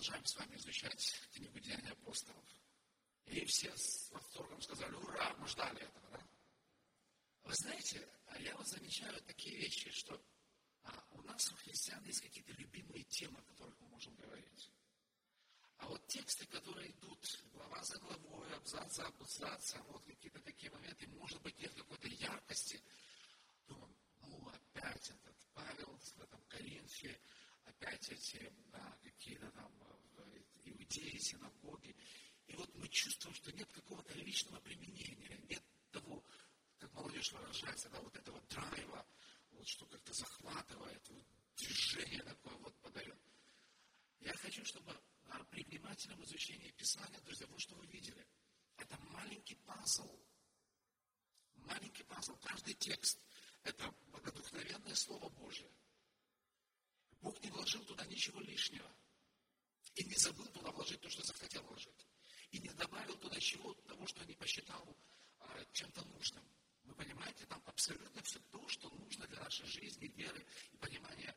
продолжаем с вами изучать книгу «Деяния апостолов». И все с восторгом сказали: ура, мы ждали этого, да? Вы знаете, я вот замечаю такие вещи, что у нас, у христиан, есть какие-то любимые темы, о которых мы можем говорить. А вот тексты, которые идут глава за главой, абзац за абзацем, вот какие-то такие моменты, может быть, нет какой-то яркости. Думаю, опять этот Павел в этом Коринфе, опять эти какие-то там иудеи, синагоги. И вот мы чувствуем, что нет какого-то личного применения, нет того, как молодежь выражается, да, вот этого драйва, вот что как-то захватывает, вот движение такое вот подает. Я хочу, чтобы при внимательном изучении Писания, друзья, вот что вы видели. Это маленький пазл. Маленький пазл. Каждый текст – это богодухновенное Слово Божие. Бог не вложил туда ничего лишнего. И не забыл туда вложить то, что захотел вложить. И не добавил туда чего-то того, что не посчитал чем-то нужным. Вы понимаете, там абсолютно все то, что нужно для нашей жизни, веры и понимания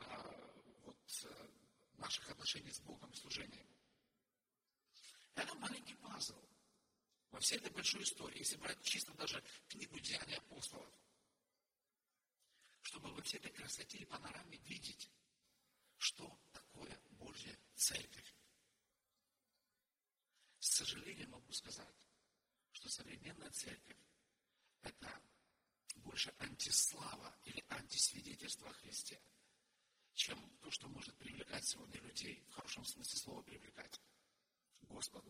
наших отношений с Богом и служения. Это маленький пазл во всей этой большой истории, если брать чисто даже книгу «Деяния апостолов», чтобы во всей этой красоте и панораме видеть, что такое Божья Церковь. К сожалению, могу сказать, что современная Церковь – это больше антислава или антисвидетельство о Христе, чем то, что может привлекать сегодня людей, в хорошем смысле слова привлекать, к Господу.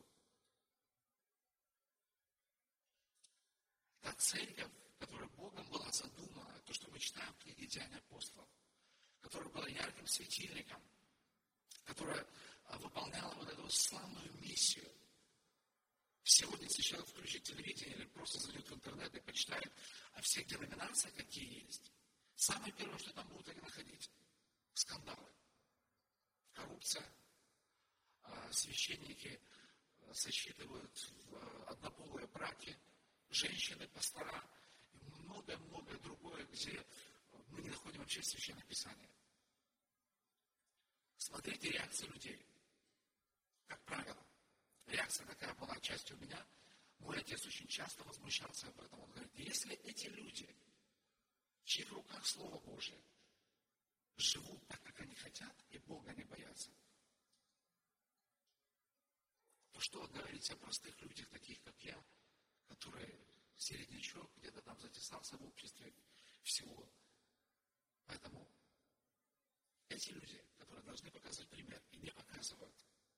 Та церковь, которая Богом была задумана, то, что мы читаем в книге «Деяния апостолов», которая была ярким светильником, которая выполняла вот эту славную миссию. Сегодня, если человек включит телевидение или просто зайдет в интернет и почитает о всех деноминациях, какие есть, самое первое, что там будут они находить – скандалы, коррупция, священники сосчитывают однополые браки, женщины, пастора и многое-многое другое, где мы не находим вообще Священное Писание. Смотрите реакцию людей. Как правило, реакция такая была частью у меня. Мой отец очень часто возмущался об этом. Он говорит: если эти люди, в чьих руках Слово Божие, живут так, как они хотят, и Бога не боятся, то что вы говорите о простых людях, таких как я, которые середнячок, где-то там затесался в обществе всего. Поэтому эти люди, которые должны показывать пример и не показывают,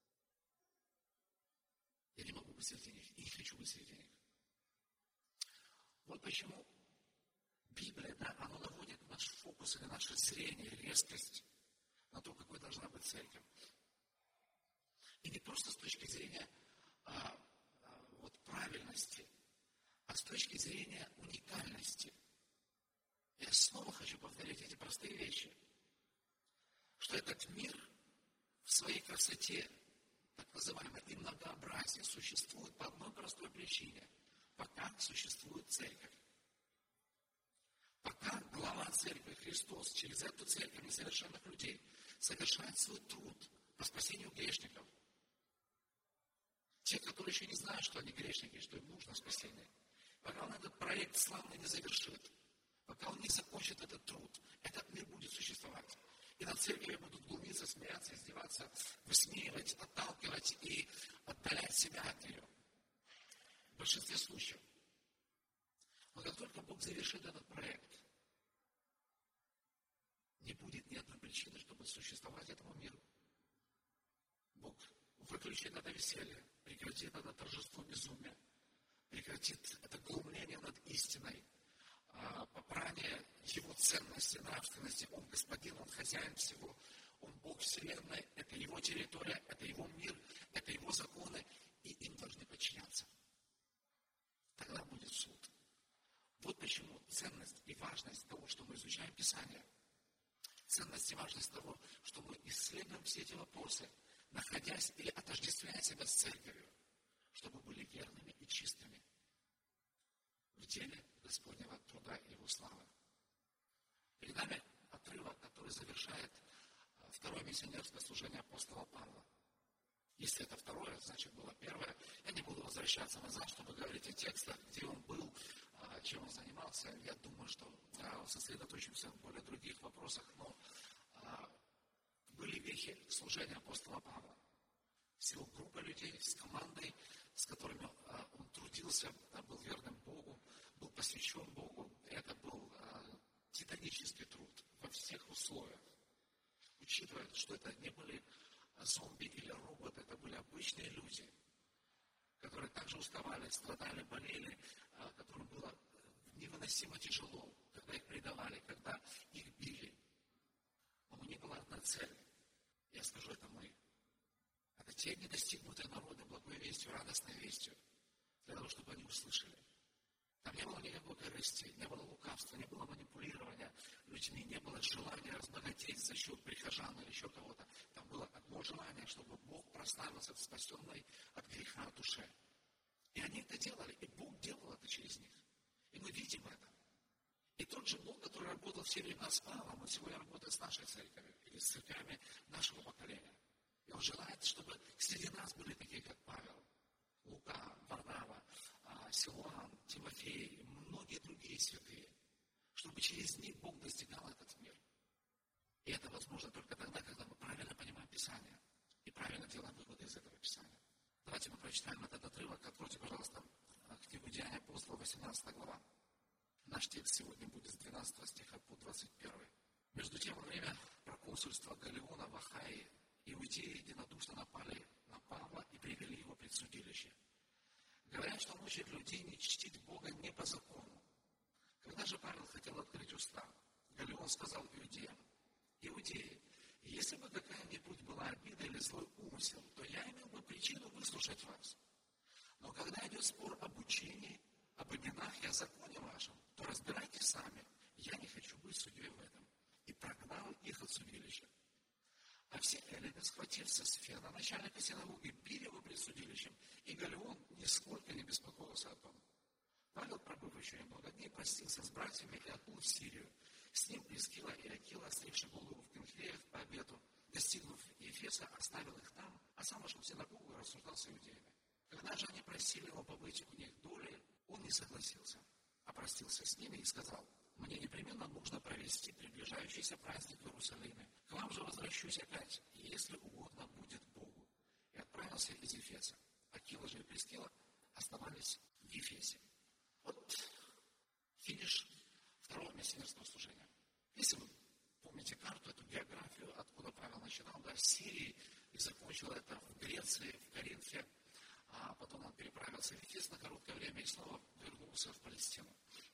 я не могу быть среди них и не хочу быть среди них. Вот почему Библия, она наводит наш фокус или наше зрение, резкость на то, какой должна быть церковь. И не просто с точки зрения правильности, а с точки зрения уникальности. Я снова хочу повторить эти простые вещи, что этот мир в своей красоте, так называемое и многообразие, существует по одной простой причине, пока существует церковь. Пока глава церкви Христос через эту церковь несовершенных людей совершает свой труд по спасению грешников. Те, которые еще не знают, что они грешники, что им нужно спасение. Пока он этот проект славный не завершит, пока он не закончит этот труд, этот мир будет существовать. И на церкви будут глумиться, смеяться, издеваться, высмеивать, отталкивать и отдалять себя от нее. В большинстве случаев. Но как только Бог завершит этот проект, не будет ни одной причины, чтобы существовать этому миру. Бог выключит это веселье, прекратит это торжество безумия, прекратит это глумление над истиной, попрание Его ценности, нравственности. Он Господин, Он хозяин всего, Он Бог Вселенной, это Его территория, это Его мир, это Его законы, и им должны подчиняться. Тогда будет суд. Вот почему ценность и важность того, что мы изучаем Писание, ценность и важность того, что мы исследуем все эти вопросы, находясь или отождествляя себя с церковью, чтобы были верными и чистыми в деле Господнего труда и Его славы. Перед нами отрывок, который завершает второе миссионерское служение апостола Павла. Если это второе, значит было первое. Я не буду возвращаться назад, чтобы говорить о текстах, где он был, чем он занимался. Я думаю, что сосредоточимся в более других вопросах, но были вехи служения апостола Павла. Всего группа людей с командой, с которыми он трудился, был верным Богу, был посвящен Богу. Это был титанический труд во всех условиях. Учитывая, что это не были зомби или роботы, это были обычные люди, которые также уставали, страдали, болели, которым было невыносимо тяжело, когда их предавали, когда их били. Но у них была одна цель. Я скажу, это мы. Это те недостигнутые народы благой вестью, радостной вестью, для того, чтобы они услышали. Там не было никакой корысти, не было лукавства, не было манипулирования людьми, не было желания разбогатеть за счет прихожан или еще кого-то. Там было одно желание, чтобы Бог прославился в спасенной от греха душе. И они это делали, и Бог делал это через них. И мы видим это. И тот же Бог, который работал все времена с Павлом, он сегодня работает с нашей церковью или с церквями нашего поколения. И он желает, чтобы среди нас были такие, как Павел, Лука, Варнава, Силуан, Тимофей и многие другие святые, чтобы через них Бог достигал этот мир. И это возможно только тогда, когда мы правильно понимаем Писание и правильно делаем выводы из этого Писания. Давайте мы прочитаем этот отрывок. Откройте, пожалуйста, книгу Деяний апостолов, 18 глава. Наш текст сегодня будет с 12 стиха по 21. Между тем, во время проконсульства Галлиона в Ахае, иудеи единодушно напали на Павла и привели его пред судилище. Говорят, что он учит людей не чтить Бога не по закону. Когда же Павел хотел открыть уста, Галлион сказал иудеям: иудеи, если бы какая-нибудь была обида или злой умысел, то я имел бы причину выслушать вас. Но когда идет спор об учении, об именах и о законе вашем, то разбирайтесь сами. Я не хочу быть судьей в этом. И прогнал их от судилища. А все эллины, схватив Сосфена, начальника синагоги, били его пред судилищем, и Галлион нисколько не беспокоился о том. Павел, пробыв еще немного дней, простился с братьями и отбыл в Сирию. С ним Прискила и Акила, остривши голову в Кенхреях по обету, достигнув Ефеса, оставил их там, а сам вошел в синагогу и рассуждал с иудеями. Когда же они просили его побыть у них доли, он не согласился, а простился с ними и сказал: мне непременно нужно провести приближающийся праздник в Иерусалиме. К вам же возвращусь опять, если угодно будет Богу. И отправился из Ефеса. Акила же и Прискила оставались в Ефесе. Вот финиш второго миссионерского служения. Если вы помните карту, эту географию, откуда Павел начинал, да, в Сирии, и закончил это в Греции, в Коринфе, а потом он переправился в Ефес на короткое время и снова вернулся в Палестину.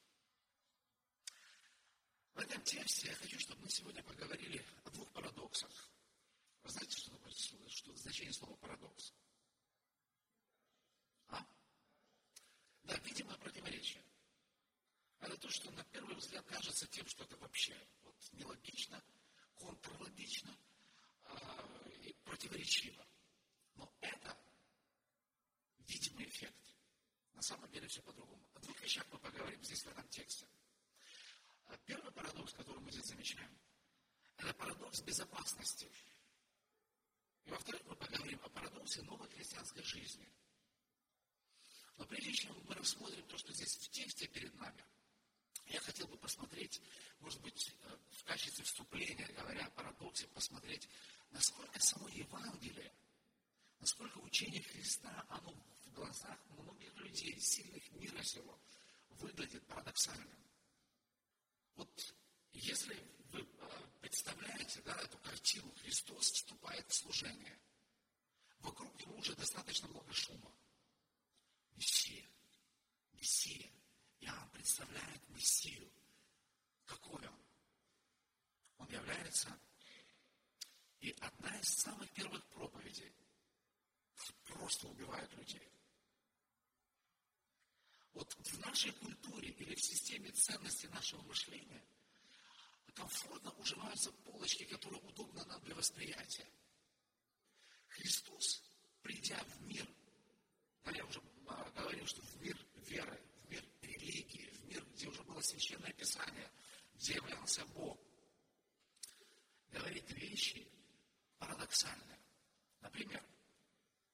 В этом тексте я хочу, чтобы мы сегодня поговорили о двух парадоксах. Вы знаете, что значение слова парадокс? Да, видимое противоречие. Это то, что на первый взгляд кажется тем, что это вообще нелогично, контрлогично и противоречиво. Но это видимый эффект. На самом деле все по-другому. О двух вещах мы поговорим здесь в этом тексте. Первый парадокс, который мы здесь замечаем, это парадокс безопасности. И во-вторых, мы поговорим о парадоксе новой христианской жизни. Но прежде чем мы рассмотрим то, что здесь в тексте перед нами, я хотел бы посмотреть, может быть, в качестве вступления, говоря о парадоксе, посмотреть, насколько само Евангелие, насколько учение Христа, оно в глазах многих людей, сильных мира сего, выглядит парадоксальным. Вот если вы представляете, да, эту картину, Христос вступает в служение, вокруг него уже достаточно много шума. Мессия. Иоанн представляет Мессию. Какой он? Он является, и одна из самых первых проповедей просто убивает людей. Вот в нашей культуре или в системе ценностей нашего мышления комфортно уживаются полочки, которые удобны нам для восприятия. Христос, придя в мир, я уже говорил, что в мир веры, в мир религии, в мир, где уже было священное Писание, где являлся Бог, говорит вещи парадоксальные. Например,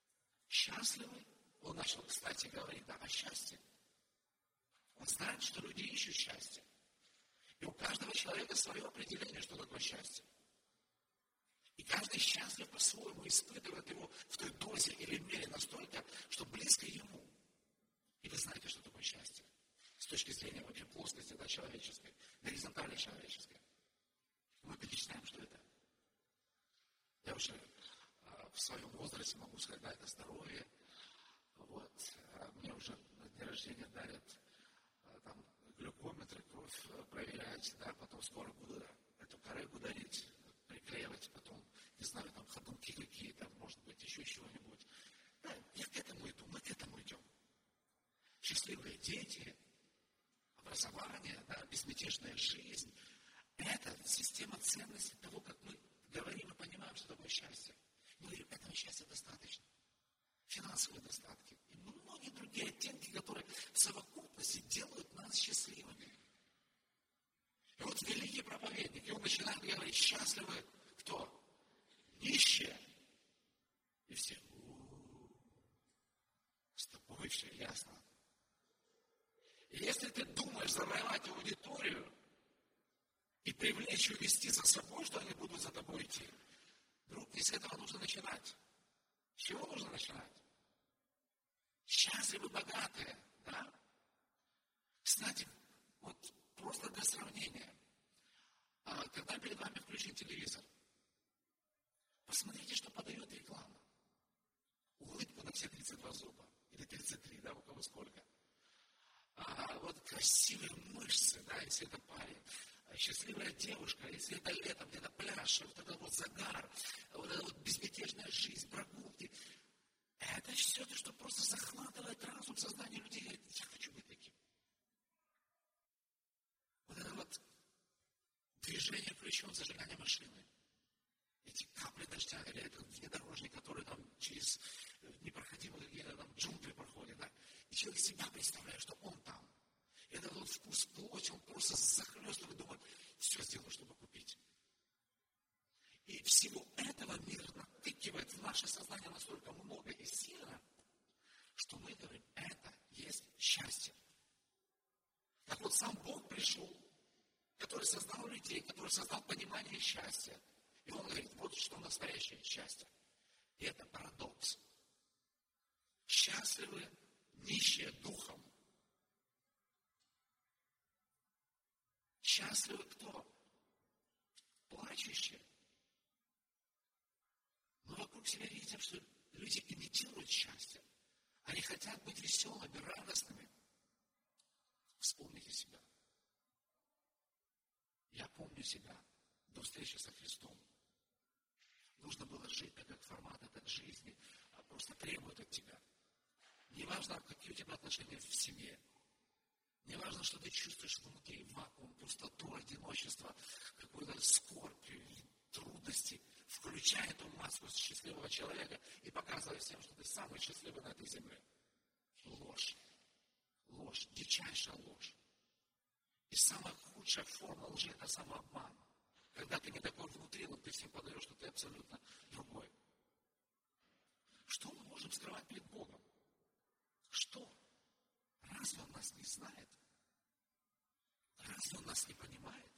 счастливы. Он начал, кстати, говорить о счастье. Он знает, что люди ищут счастье. И у каждого человека свое определение, что такое счастье. И каждый счастлив по-своему, испытывает его в той дозе или мере настолько, что близко ему. И вы знаете, что такое счастье. С точки зрения вообще плоскости, да, человеческой, горизонтали человеческой. Мы перечисляем, что это. Я уже в своем возрасте могу сказать, да, это здоровье. Вот. Мне уже на день рождения дарят там глюкометры, кровь проверять, да, потом скоро буду эту коррегу дарить, приклеивать, потом, не знаю, там ходунки какие-то, может быть, еще чего-нибудь. Да, я к этому иду, мы к этому идем. Счастливые дети, образование, да, безмятежная жизнь – это система ценностей того, как мы говорим и понимаем, что такое счастье. Мы говорим, этого счастья достаточно. Финансовые достатки и многие другие оттенки, которые в совокупности делают нас счастливыми. И вот великий проповедник, и он начинает говорить, счастливы кто? Нищие. И все, с тобой все ясно. И если ты думаешь завоевать аудиторию и привлечь, увести за собой, что они будут за тобой идти, друг, не с этого нужно начинать. С чего нужно начинать? Счастливы богатые, да? Кстати, вот просто для сравнения. Когда перед вами включен телевизор, посмотрите, что подает реклама. Улыбку на все 32 зуба. Или 33, да, у кого сколько. Вот красивые мышцы, да, если это парень. Счастливая девушка, если это летом, где-то пляж, вот этот вот загар, вот эта вот безмятежная жизнь, прогулки. Это все то, что просто захватывает разум, сознание людей. Говорит, я хочу быть таким. Вот это вот движение ключом зажигания машины. Эти капли дождя, или этот внедорожник, который там через непроходимые какие-то там джунгли проходит, да. И человек себя представляет, что он там. И этот вот вкус плоти, он просто захлестывает, думает, все сделаю, чтобы купить. И всего этого мир натыкивает в наше сознание настолько много и сильно, что мы говорим, это есть счастье. Так вот, сам Бог пришел, который создал людей, который создал понимание счастья. И Он говорит, вот что настоящее счастье. И это парадокс. Счастливы нищие духом. Счастливы кто? Плачущие. Мы вокруг себя видим, что люди имитируют счастье. Они хотят быть веселыми, радостными. Вспомните себя. Я помню себя до встречи со Христом. Нужно было жить так, как формат этой жизни просто требует от тебя. Неважно, какие у тебя отношения в семье. Неважно, что ты чувствуешь внутри вакуум, пустоту, одиночество, какую-то скорбь, трудности. Включай эту маску счастливого человека и показывай всем, что ты самый счастливый на этой земле. Ложь. Ложь. Дичайшая ложь. И самая худшая форма лжи – это самообман. Когда ты не такой внутри, но ты всем подаешь, что ты абсолютно другой. Что мы можем скрывать перед Богом? Что? Разве Он нас не знает? Разве Он нас не понимает?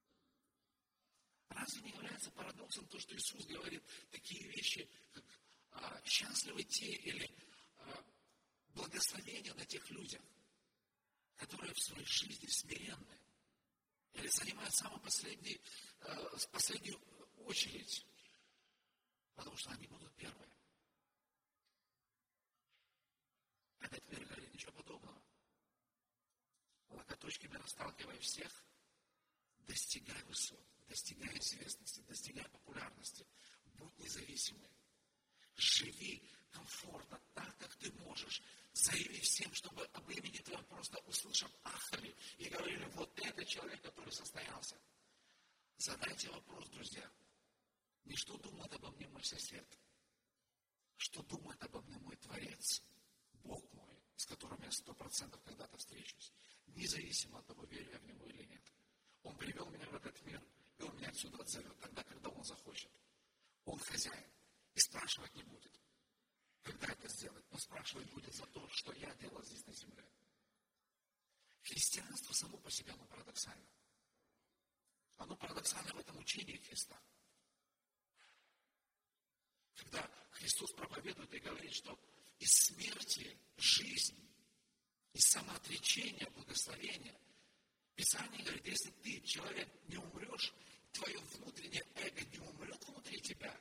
Разве не является парадоксом то, что Иисус говорит такие вещи, как счастливы те или благословения на тех людях, которые в своей жизни смиренны или занимают самую последнюю очередь, потому что они будут первые. Этот мир говорит ничего подобного. Локоточками расталкивая всех, достигай высот, достигай известности, достигай популярности, будь независимым. Живи комфортно, так, как ты можешь. Заяви всем, чтобы об имени твоем просто услышав, ахали и говорили, вот это человек, который состоялся. Задайте вопрос, друзья. Не что думает обо мне мой сосед, что думает обо мне мой Творец, Бог мой, с которым я 100% когда-то встречусь, независимо от того, верю я в Него или нет. Он привел меня в этот мир, и Он меня отсюда отзовет тогда, когда Он захочет. Он хозяин, и спрашивать не будет. Когда это сделать, но спрашивать будет за то, что я делал здесь на земле. Христианство само по себе, оно парадоксально. Оно парадоксально в этом учении Христа. Когда Христос проповедует и говорит, что из смерти жизнь, из самоотречения, благословения. Писание говорит, если ты, человек, не умрешь, твое внутреннее эго не умрет внутри тебя,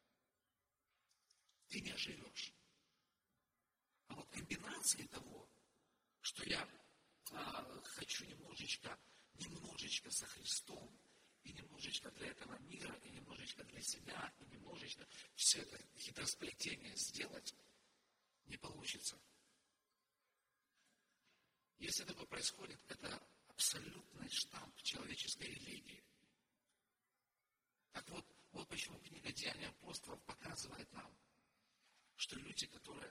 ты не оживешь. А вот комбинации того, что я хочу немножечко со Христом, и немножечко для этого мира, и немножечко для себя, и немножечко все это хитросплетение сделать, не получится. Если такое происходит, это абсолютный штамп человеческой религии. Так вот почему книга «Деяния апостолов» показывает нам, что люди, которые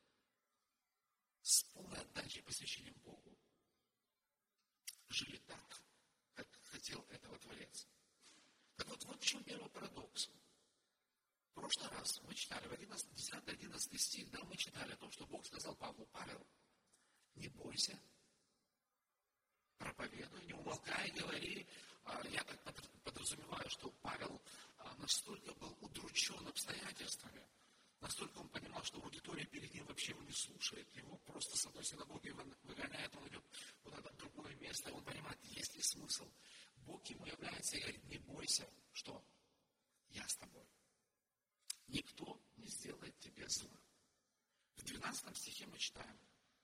с полной отдачей и посвящением Богу жили так, как хотел этого Творец. Так вот в чем первый парадокс. В прошлый раз мы читали в 10-11 стих, да, мы читали о том, что Бог сказал Павлу: Павел, не бойся, проповедуй, не умолкай, говори. Я так подразумеваю, что Павел настолько был удручен обстоятельствами, настолько он понимал, что аудитория перед ним вообще его не слушает, его просто с одной синагоги выгоняет, он идет куда-то в другое место, и он понимает, есть ли смысл. Бог ему является и говорит: не бойся, что я с тобой. Никто не сделает тебе зла. В 12 стихе мы читаем: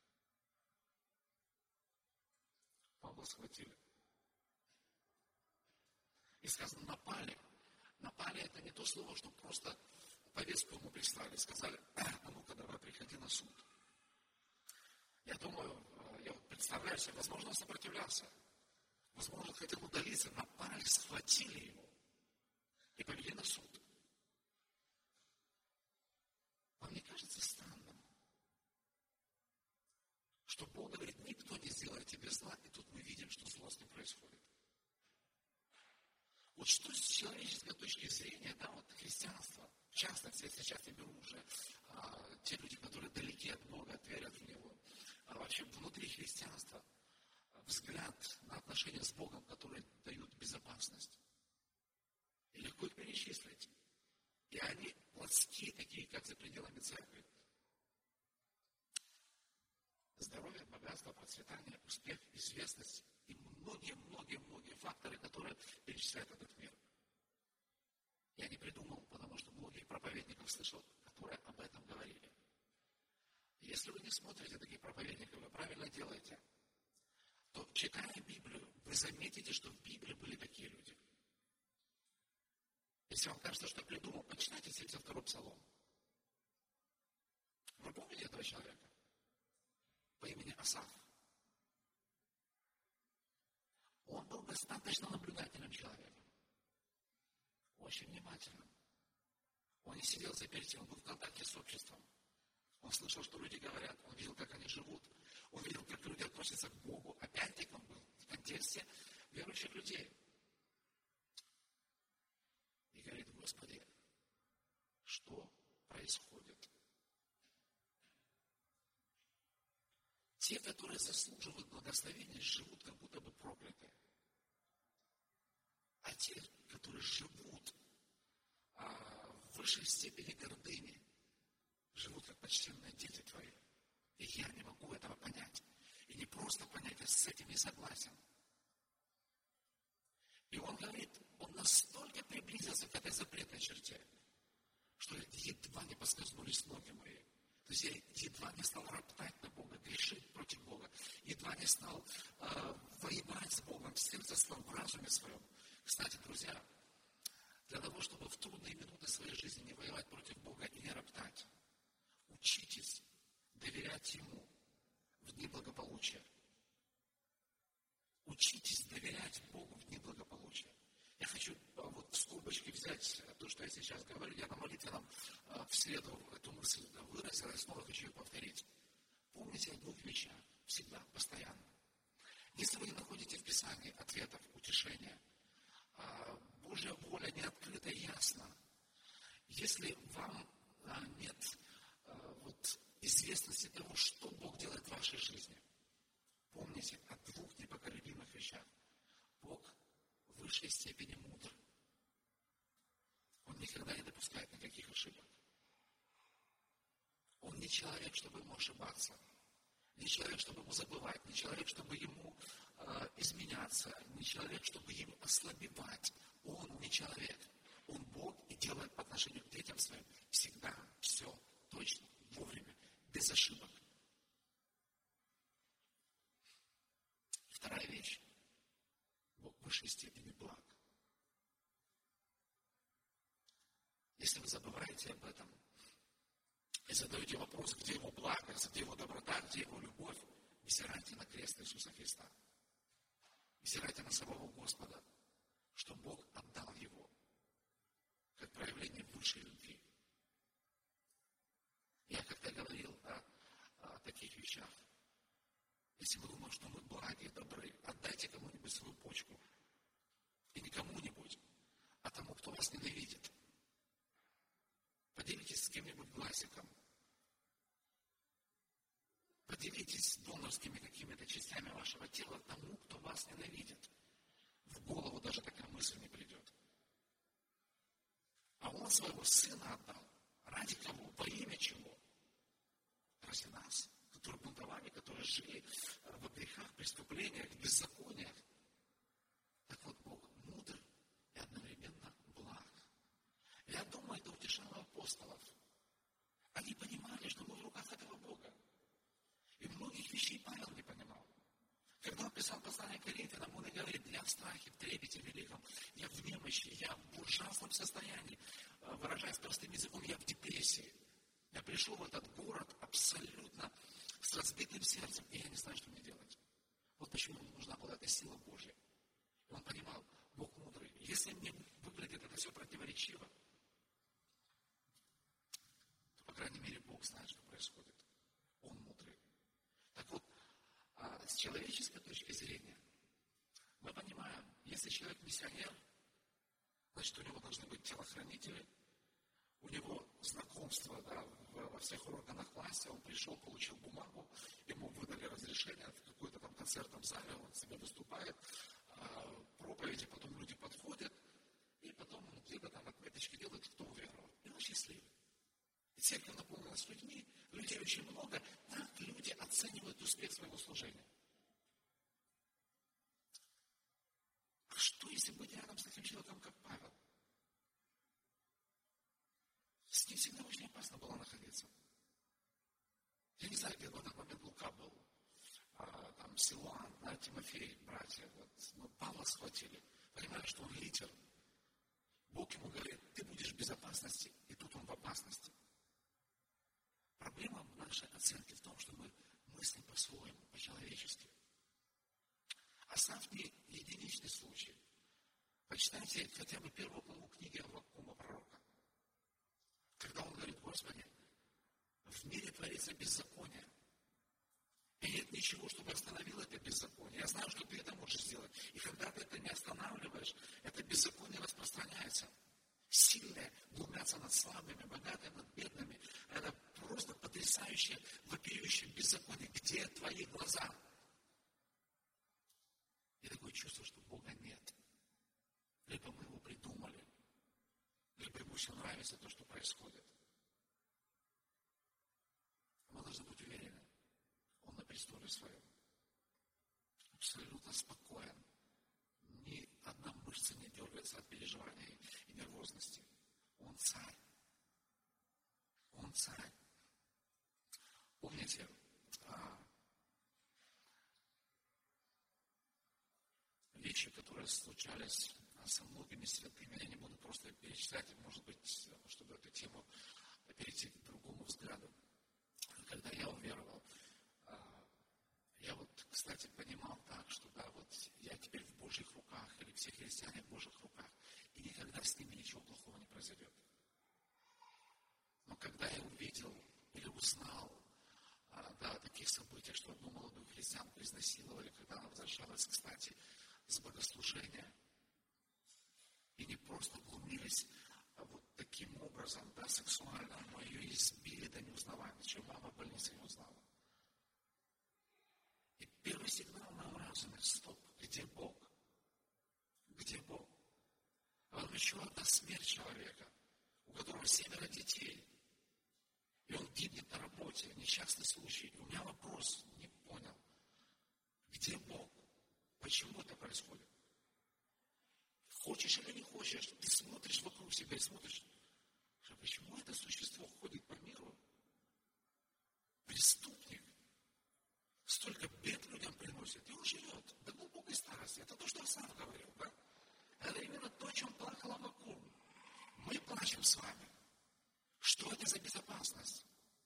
Павла схватили. И сказано, напали. Напали — это не то слово, что просто повестку ему прислали, сказали: а ну-ка, давай, приходи на суд. Я думаю, я представляю себе, возможно, он сопротивлялся. Возможно, он хотел удалиться. Напали, схватили его и повели на суд. Вам не кажется странным, что Бог говорит: никто не сделает тебе зла, и тут мы видим, что зло с ним происходит. Вот что с человеческой точки зрения, да, вот христианство, в частности, если сейчас я беру уже те люди, которые далеки от Бога, верят в Него, вообще внутри христианства взгляд на отношения с Богом, которые дают безопасность. И легко их перечислить. И они плотские, такие, как за пределами церкви. Здоровье, богатство, процветание, успех, известность и многие факторы, которые перечисляет этот мир. Я не придумал, потому что многих проповедников слышал, которые об этом говорили. Если вы не смотрите таких проповедников, вы правильно делаете, то, читая Библию, вы заметите, что в Библии были такие люди. Если вам кажется, что я придумал, почитайте 72-й Псалом. Вы помните этого человека? По имени Асаф. Он был достаточно наблюдательным человеком. Очень внимательным. Он не сидел заперти, он был в контакте с обществом. Он слышал, что люди говорят, он видел, как они живут. Он видел, как люди относятся к Богу. Опять-таки он был в контексте верующих людей. И говорит: Господи, что происходит? Те, которые заслуживают благословения, живут как будто бы проклятые. А те, которые живут в высшей степени гордыни, живут как почтенные дети Твои. И я не могу этого понять. И не просто понять, я с этим не согласен. И он говорит, он настолько приблизился к этой запретной черте, что едва не поскользнулись ноги мои. То есть я едва не стал роптать на Бога, грешить против Бога, едва не стал воевать с Богом, с тем заслом в разуме своем. Кстати, друзья, для того, чтобы в трудные минуты своей жизни не воевать против Бога и не роптать, учитесь доверять Ему в дни благополучия. Учитесь доверять Богу в дни благополучия. Я хочу вот в скобочки взять то, что я сейчас говорю. Я на молитве нам в среду эту мысль выразил, я снова хочу ее повторить. Помните о двух вещах. Всегда, постоянно. Если вы не находите в Писании ответов, утешения, Божья воля не открыта и ясна, если вам нет человек, чтобы ему ошибаться, не человек, чтобы ему забывать, не человек, чтобы ему изменяться, не человек, чтобы ему ослабевать. Он не человек, он Бог и делает по отношению к детям своим всегда все точно, вовремя, без ошибок. Вторая вещь. Бог в высшей степени благ. Если вы забываете об этом и задаете вопрос, где его благость, где его доброта, где его любовь, взирайте на крест Иисуса Христа. Взирайте на самого Господа, что Бог отдал его как проявление высшей любви. Я как-то говорил о таких вещах. Если вы думаете, что мы благи и добры, отдайте кому-нибудь свою почку. И не кому-нибудь, а тому, кто вас ненавидит. Поделитесь с кем-нибудь глазиком. Поделитесь донорскими какими-то частями вашего тела тому, кто вас ненавидит. В голову даже такая мысль не придет. А он своего сына отдал. Ради кого? Во имя чего? Ради нас, которые бунтовали, которые жили в грехах, преступлениях, беззакониях. Так вот, Бог мудр и одновременно благ. Я думаю, это утешало апостолов. Они понимали, что мы в руках этого Бога. И многих вещей Павел не понимал. Когда он писал послание к Коринфянам, он и говорит: я в страхе, в трепете великом, я в немощи, я в ужасном состоянии. Выражаясь простым языком, я в депрессии. Я пришел в этот город абсолютно с разбитым сердцем, и я не знаю, что мне делать. Вот почему ему нужна была эта сила Божья. И он понимал, Бог мудрый. Если мне выглядит это все противоречиво, то, по крайней мере, Бог знает, что происходит. Он мудрый. Так вот, с человеческой точки зрения, мы понимаем, если человек миссионер, значит, у него должны быть телохранители, у него знакомство, во всех органах власти, он пришел, получил бумагу, ему выдали разрешение в какой-то там концертном зале, он себе выступает, проповеди, потом люди подходят, и потом где-то там отметочки делают, кто уверовал. И он счастлив. И церковь наполнилась людьми, людей очень много, так люди оценивают успех своего служения. А что, если быть рядом с таким человеком, как Павел? С ним всегда очень опасно было находиться. Я не знаю, где в этот момент Лука был, там Силуан, Тимофей, братья. Но Павла схватили, понимая, что он лидер. Бог ему говорит: ты будешь в безопасности, и тут он в опасности. Проблема в нашей оценке в том, что мы мыслим по-своему, по-человечески. Оставьте единичный случай. Почитайте хотя бы первую главу книги Аввакума, пророка. Когда он говорит: Господи, в мире творится беззаконие. И нет ничего, чтобы остановило это беззаконие. Я знаю, что ты это можешь сделать. И когда ты это не останавливаешь, это беззаконие распространяется. Сильные глумятся над слабыми, богатые над бедными. Это просто потрясающее, вопиющее беззаконие. Где твои глаза? И такое чувство, что Бога нет. Либо мы его придумали, либо ему все нравится то, что происходит. Мы должны быть уверены, он на престоле своем. Абсолютно спокоен. Ни одна мышца не дергается от переживания и нервозности. Он царь. Он царь. Помните, вещи, которые случались со многими святыми, я не буду просто перечислять, может быть, чтобы эту тему перейти к другому взгляду. Когда я уверовал, я кстати, понимал так, что я теперь в Божьих руках, или все христиане в Божьих руках, и никогда с ними ничего плохого не произойдет. Но когда я увидел или узнал о таких событиях, что одну молодую христианку изнасиловали, когда она возвращалась, кстати, с богослужения, и не просто глумились таким образом, сексуально, но ее избили до неузнаваемости, чего мама в больнице не узнала. И первый сигнал в моем разуме: стоп, где Бог? Где Бог? А потом еще одна смерть человека, у которого 7 детей, и он гибнет на работе, частый случай. У меня вопрос, не понял. Где Бог? Почему это происходит? Хочешь или не хочешь, ты смотришь вокруг себя и смотришь, что почему это существо ходит по миру? Преступник. Столько бед людям приносит, и он живет до глубокой старости. Это то, что я сам говорил, да? Это именно то, о чем плакал Аввакум. Мы плачем с вами. Что это за безопасность?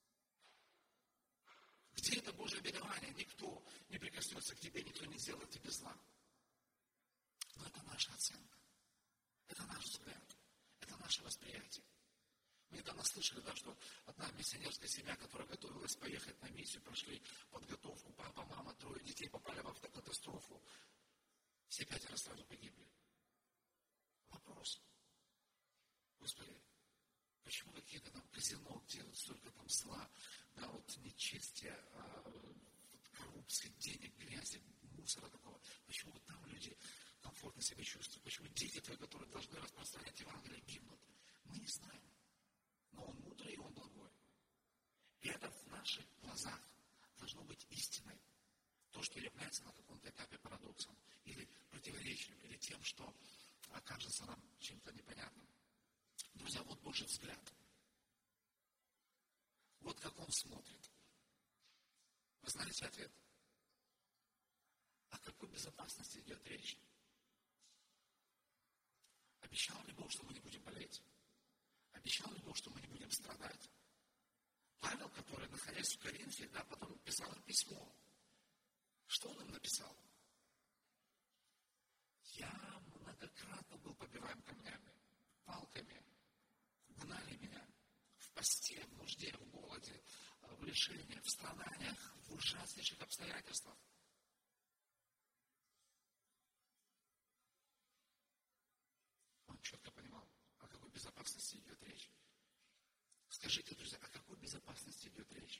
Где это Божье обетование? Никто не прикоснется к тебе, никто не сделает тебе зла. Но это наша оценка. Это наш взгляд. Это наше восприятие. Мы недавно слышали, да, что одна миссионерская семья, которая готовилась поехать на миссию, прошли подготовку, папа, мама, 3 детей попали в автокатастрофу. Все 5 сразу погибли. Вопрос. Господи, почему какие-то там казино делают столько там зла, да, вот нечестия, коррупции, денег, грязи, мусора такого. Почему вот там люди комфортно себя чувствуют? Почему дети твои, которые должны распространять Евангелие, гибнут? Мы не знаем. Но Он мудрый и Он благой. И это в наших глазах должно быть истиной. То, что является на каком-то этапе парадоксом, или противоречием, или тем, что окажется нам чем-то непонятным. Друзья, вот Божий взгляд. Вот как Он смотрит. Вы знаете ответ? О какой безопасности идет речь? Обещал ли Бог, что мы не будем болеть? Обещал ли Бог, что мы не будем страдать? Павел, который, находясь в Коринфе, да, потом писал им письмо. Что он им написал? Я многократно был побиваем камнями, палками, гнали меня в посте, в нужде, в голоде, в лишении, в страданиях, в ужаснейших обстоятельствах. Он четко понимал, о какой безопасности идет речь. Скажите, друзья, о какой безопасности идет речь?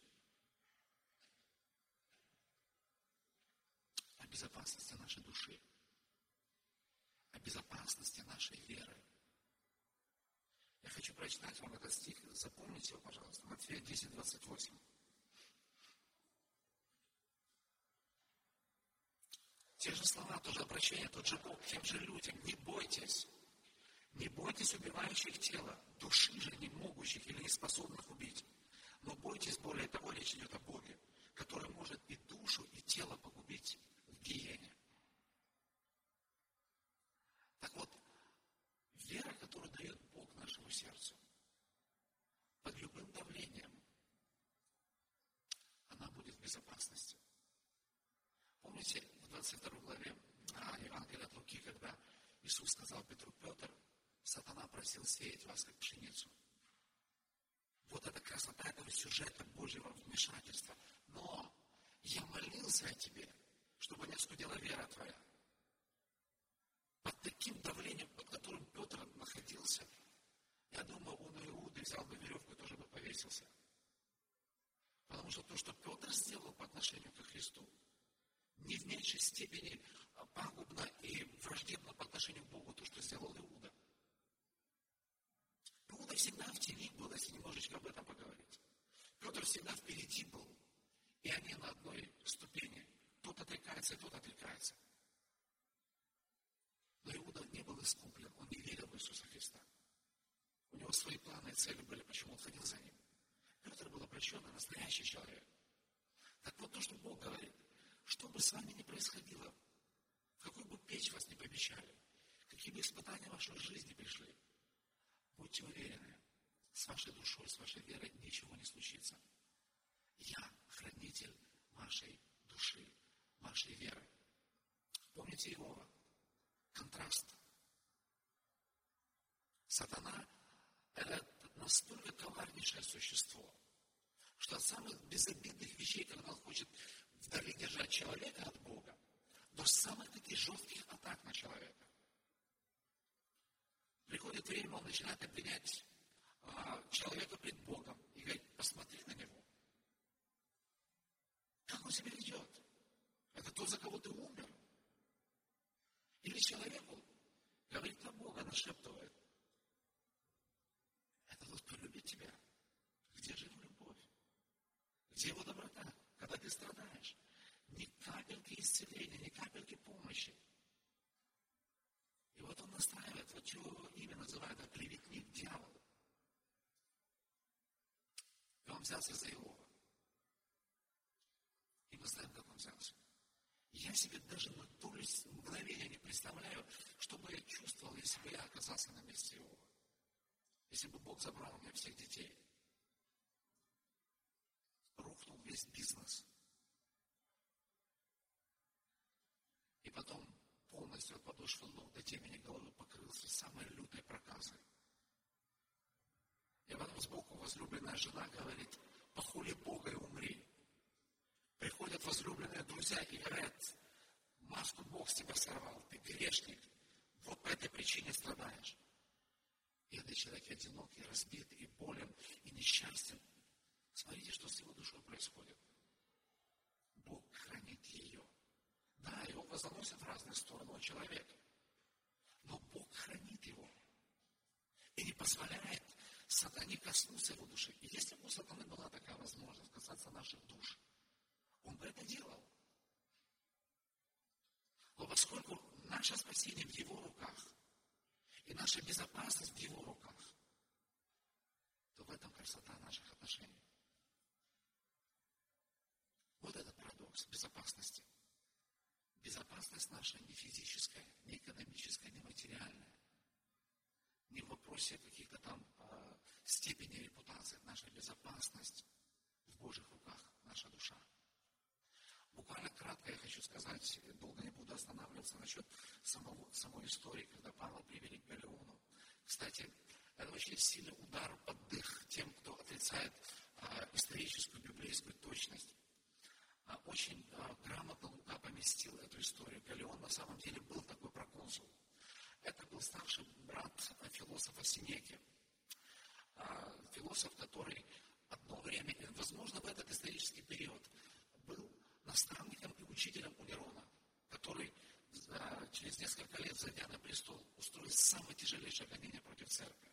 О безопасности нашей души, о безопасности нашей веры. Я хочу прочитать вам этот стих, запомните его, пожалуйста, Матфея 10:28. Те же слова, то же обращение, тот же Бог, тем же людям. Не бойтесь убивающих тело, души же не могущих или не способных убить. Но бойтесь более того, речь идет о Боге, который может и душу, и тело погубить в гиене. Так вот, вера, которую дает Бог нашему сердцу, под любым давлением, она будет в безопасности. Помните, в 22 главе Евангелия от Луки, когда Иисус сказал Петру: Петр, сатана просил сеять вас, как пшеницу. Вот эта красота этого сюжета Божьего вмешательства. Но я молился о тебе, чтобы не оскудела вера твоя. Под таким давлением, под которым Петр находился, я думаю, он у Иуды взял бы веревку и тоже бы повесился. Потому что то, что Петр сделал по отношению к Христу, не в меньшей степени пагубно и враждебно по отношению к Богу то, что сделал Иуда. Иуда всегда в тени был, если немножечко об этом поговорить. Петр всегда впереди был, и они на одной ступени. Тот отрекается, и тот отрекается. Но Иуда не был искуплен, он не верил в Иисуса Христа. У него свои планы и цели были, почему он ходил за ним. Петр был обращенный, настоящий человек. Так вот то, что Бог говорит, что бы с вами ни происходило, в какую бы печь вас не помещали, какие бы испытания в вашей жизни пришли, будьте уверены, с вашей душой, с вашей верой ничего не случится. Я хранитель вашей души, вашей веры. Помните Иова? Контраст. Сатана – это настолько коварнейшее существо, что от самых безобидных вещей, когда он хочет вдали держать человека от Бога, до самых таких жестких атак на человека. Приходит время, он начинает обвинять человека пред Богом и говорит: посмотри на него. Как он себя ведет? Это тот, за кого ты умер. Или человеку говорит на Бога, нашептывает: это тот, кто любит тебя. Где же его любовь? Где его доброта? Когда ты страдаешь. Ни капельки исцеления, ни капельки помощи. И вот он настраивает, вот чего его имя называют, клеветник, дьявол. И он взялся за Иова. И мы знаем, как он взялся. Я себе даже на долю мгновения не представляю, что бы я чувствовал, если бы я оказался на месте Иова. Если бы Бог забрал у меня всех детей. Рухнул весь бизнес. И потом полностью от подошвы ног до темени головы покрылся самой лютой проказой. И потом сбоку возлюбленная жена говорит: похули Бога и умри. Приходят возлюбленные друзья и говорят: маску Бог с тебя сорвал, ты грешник, вот по этой причине страдаешь. И этот человек одинок, и разбит, и болен, и несчастен. Смотрите, что с его душой происходит. Бог хранит ее. Да, его возносят в разные стороны, он человек. Но Бог хранит его. И не позволяет сатане коснуться его души. И если бы у сатаны была такая возможность касаться наших душ, он бы это делал. Но поскольку наше спасение в его руках, и наша безопасность в его руках, то в этом красота наших отношений. Вот это парадокс безопасности. Безопасность наша не физическая, не экономическая, не материальная. Не в вопросе каких-то там степени репутации. Наша безопасность в Божьих руках, наша душа. Буквально кратко я хочу сказать, долго не буду останавливаться насчет самой истории, когда Павла привели к Галлиону. Кстати, это очень сильный удар под дых тем, кто отрицает историческую библейскую точность. Очень грамотно Лука поместил эту историю. Галлион на самом деле был такой проконсул. Это был старший брат философа Сенеки. Философ, который одно время, возможно, в этот исторический период, был наставником и учителем у Нерона, который через несколько лет, зайдя на престол, устроил самое тяжелейшее гонение против церкви.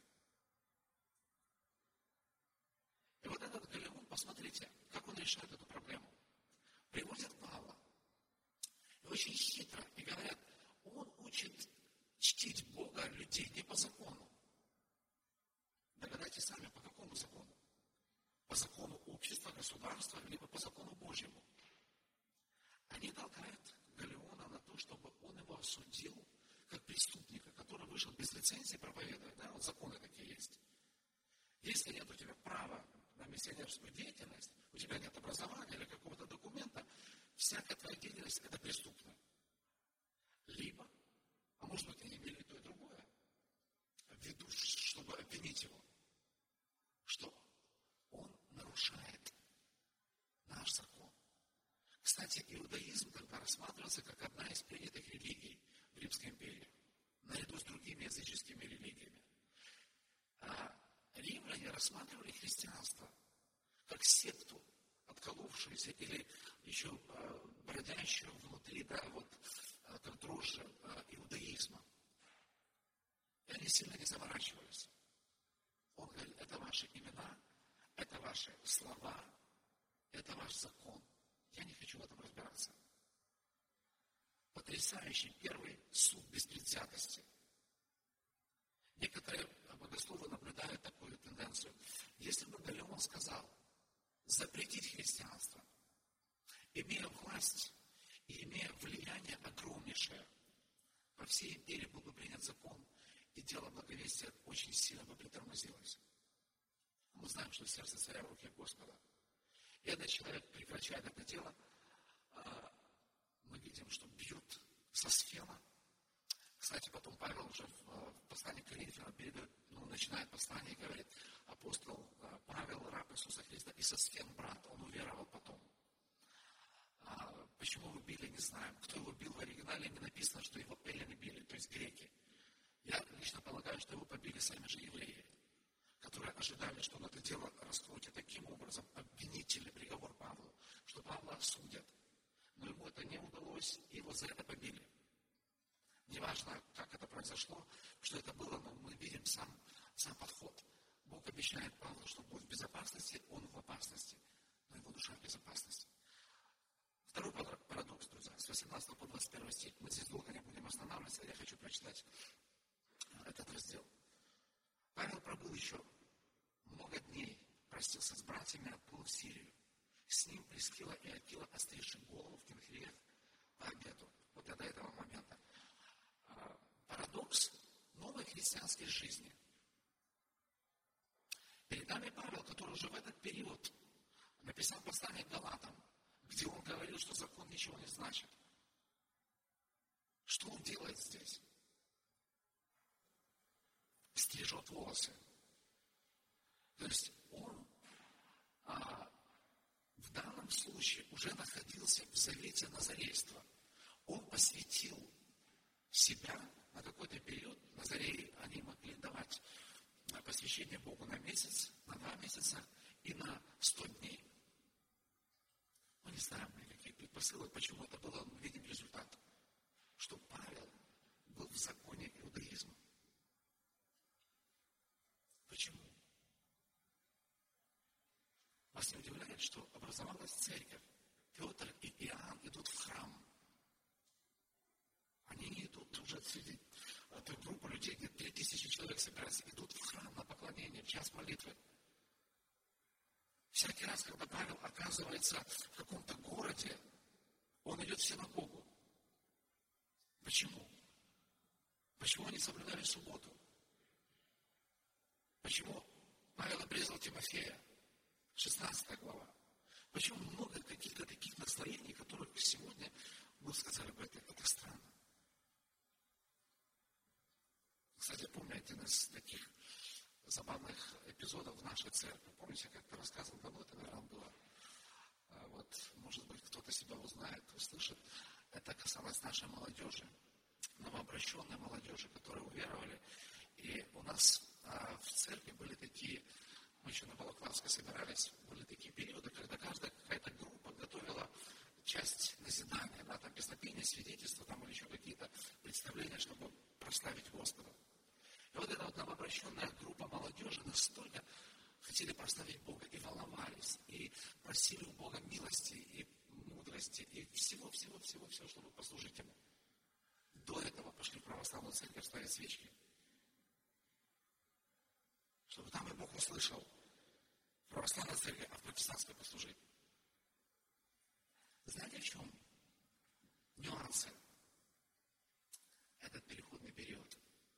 И вот этот Галлион, посмотрите, как он решает эту проблему. Приводят Павла. И очень хитро. И говорят, он учит чтить Бога людей не по закону. Догадайтесь сами, по какому закону? По закону общества, государства, либо по закону Божьему. Они толкают Галлиона на то, чтобы он его осудил как преступника, который вышел без лицензии проповедовать. Да, вот законы такие есть. Если нет у тебя права на миссионерскую деятельность, у тебя нет образования или какого-то документа, всякая твоя деятельность – это преступно. Либо, а может быть, они имели то и другое, ввиду, чтобы обвинить его, что он нарушает наш закон. Кстати, иудаизм тогда рассматривался как одна из принятых религий в Римской империи, наряду с другими языческими религиями. Римляне рассматривали христианство как секту, отколовшуюся или еще бродящую внутри, да, вот, как дрожжи иудаизма. И они сильно не заморачивались. Он говорит, это ваши имена, это ваши слова, это ваш закон. Я не хочу в этом разбираться. Потрясающий первый суд без предвзятости. Некоторые богословы наблюдают такую тенденцию. Если бы Галлион сказал запретить христианство, имея власть и имея влияние огромнейшее, по всей империи был бы принят закон, и дело благовестия очень сильно бы притормозилось. Мы знаем, что сердце царя в руке Господа. И этот человек прекращает это дело. Мы видим, что бьют со сфена. Кстати, потом Павел уже в послании к Коринфянам начинает послание и говорит, апостол Павел, раб Иисуса Христа, и Сосфен, брат, он уверовал потом. Почему его били, не знаем. Кто его бил в оригинале, не написано, что его эллины били, то есть греки. Я лично полагаю, что его побили сами же евреи, которые ожидали, что он это дело раскрутит таким образом, обвинительный приговор Павлу, что Павла осудят. Но ему это не удалось, и его за это побили. Неважно, как это произошло, что это было, но мы видим сам подход. Бог обещает Павлу, что будет в безопасности, он в опасности, но его душа братьями отплыл в Сирию. С ним Прискила и Акила, остригши голову в Кенхреях по обеду. Вот до этого момента. Парадокс новой христианской жизни. Перед нами Павел, который уже в этот период написал послание к Галатам, где он говорил, что закон ничего не значит. Что он делает здесь? Стрижет волосы. То есть он в данном случае уже находился в завете назарейства. Он посвятил себя на какой-то период. Назареи, они могли давать посвящение Богу на месяц, на 2 месяца и на 100 дней. Мы не знаем никаких предпосылок, почему это было, мы видим результат. Что Павел был в законе иудаизма. Почему? Вас не удивляет, что образовалась церковь? Петр и Иоанн идут в храм. Они не идут уже среди той группы людей, где 3000 человек собираются, идут в храм на поклонение, в час молитвы. Всякий раз, когда Павел оказывается в каком-то городе, он идет в синагогу. Почему? Почему они соблюдали субботу? Почему Павел обрезал Тимофея? 16 глава. Почему много каких-то таких наслоений, которых сегодня мы сказали бы, это странно. Кстати, помню один из таких забавных эпизодов в нашей церкви. Помните, как-то рассказывал, давно это, наверное, было. Вот, может быть, кто-то себя узнает, услышит. Это касалось нашей молодежи, новообращенной молодежи, которые уверовали. И у нас в церкви были такие, мы еще на Балаклавской собирались, были такие периоды, когда каждая какая-то группа готовила часть назидания, да, там песнопения, свидетельства, там или еще какие-то представления, чтобы прославить Господа. И вот эта вот новообращенная группа молодежи настолько хотели прославить Бога и волновались, и просили у Бога милости, и мудрости, и всего, чтобы послужить Ему. До этого пошли в православную церковь ставить свечки. Чтобы там и Бог услышал. В православной церкви, а в протестантской послужить. Знаете, в чем нюансы? Этот переходный период.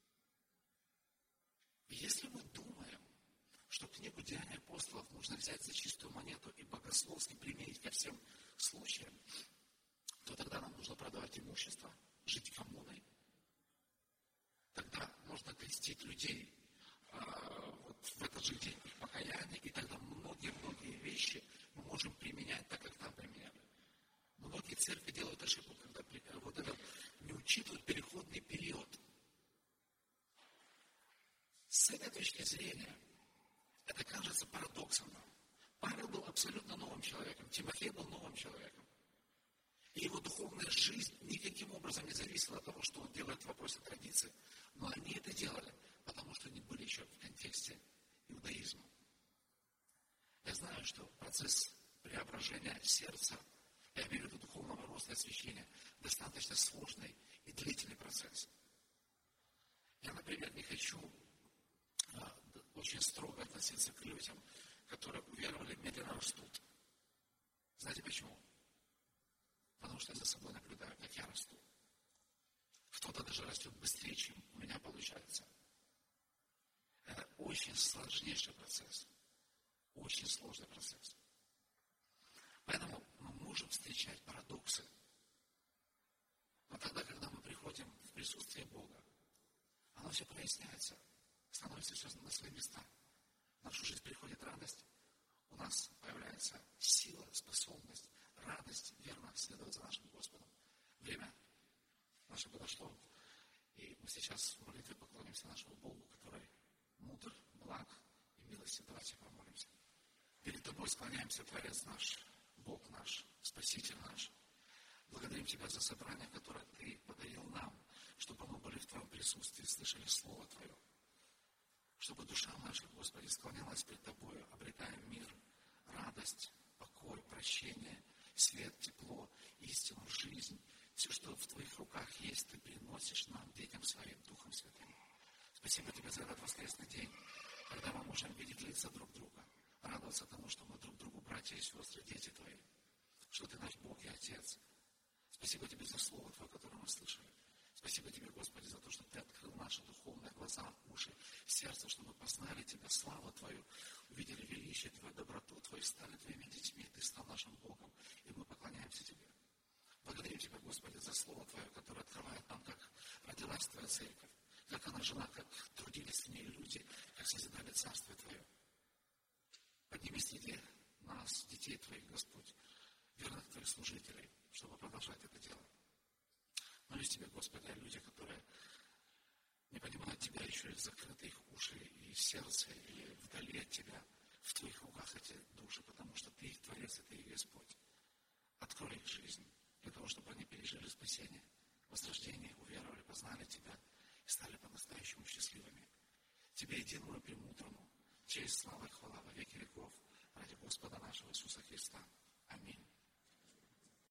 Если мы думаем, что книгу Деяний апостолов нужно взять за чистую монету и богословски применить ко всем случаям, то тогда нам нужно продавать имущество, жить коммуной. Тогда можно крестить людей вот в этот же день их покаяния, и тогда многие вещи мы можем применять так, как там применяли. Многие церкви делают ошибку, когда вот это не учитывают переходный период. С этой точки зрения это кажется парадоксом. Павел был абсолютно новым человеком, Тимофей был новым человеком. И его духовная жизнь никаким образом не зависела от того, что он делает в вопросе традиции. Но они это делали, потому что они были еще в контексте иудаизма. Я знаю, что процесс преображения сердца, я имею в виду духовного роста и освящения, достаточно сложный и длительный процесс. Я, например, не хочу очень строго относиться к людям, которые уверовали, медленно растут. Знаете почему? Потому что я за собой наблюдаю, как я расту. Кто-то даже растет быстрее, чем у меня получается. Это очень сложнейший процесс. Очень сложный процесс. Поэтому мы можем встречать парадоксы. Но тогда, когда мы приходим в присутствие Бога, оно все проясняется, становится все на свои места. В нашу жизнь приходит радость, у нас появляется сила, способность, радость, верно следовать за нашим Господом. Время наше подошло, и мы сейчас в молитве поклонимся нашему Богу, который мудр, благ и милостив. Давайте помолимся. Перед Тобой склоняемся, Творец наш, Бог наш, Спаситель наш. Благодарим Тебя за собрание, которое Ты подарил нам, чтобы мы были в Твоем присутствии, слышали Слово Твое. Чтобы душа наша, Господи, склонялась пред Тобою, обретая мир, радость, покой, прощение, свет, тепло, истину, жизнь. Все, что в Твоих руках есть, Ты приносишь нам, детям Своим, Духом Святым. Спасибо Тебе за этот воскресный день, когда мы можем видеть лица друг друга, радоваться тому, что мы друг другу братья и сестры, дети Твои, что Ты наш Бог и Отец. Спасибо Тебе за Слово Твое, которое мы слышали. Спасибо Тебе, Господи, за то, что Ты открыл наши духовные глаза, уши, сердце, чтобы мы познали Тебя, славу Твою, увидели величие Твое, доброту Твою, стали Твоими детьми, Ты стал нашим Богом, и мы поклоняемся Тебе. Благодарим Тебя, Господи, за Слово Твое, которое открывает нам, как родилась Твоя церковь, как она жила, как трудились в ней люди, как созидали Царствие Твое. Подними среди нас, детей Твоих, Господь, верных Твоих служителей, чтобы продолжать это дело. Молюсь Тебе, Господи, о людях, которые не понимают Тебя, еще и закрыты их уши и сердце, и вдали от Тебя, в Твоих руках эти души, потому что Ты их Творец, и Ты их Господь. Открой их жизнь для того, чтобы они пережили спасение, возрождение, уверовали, познали Тебя и стали по-настоящему счастливыми. Тебе, единому и премудрому, честь, слава и хвала во веки веков, ради Господа нашего Иисуса Христа. Аминь.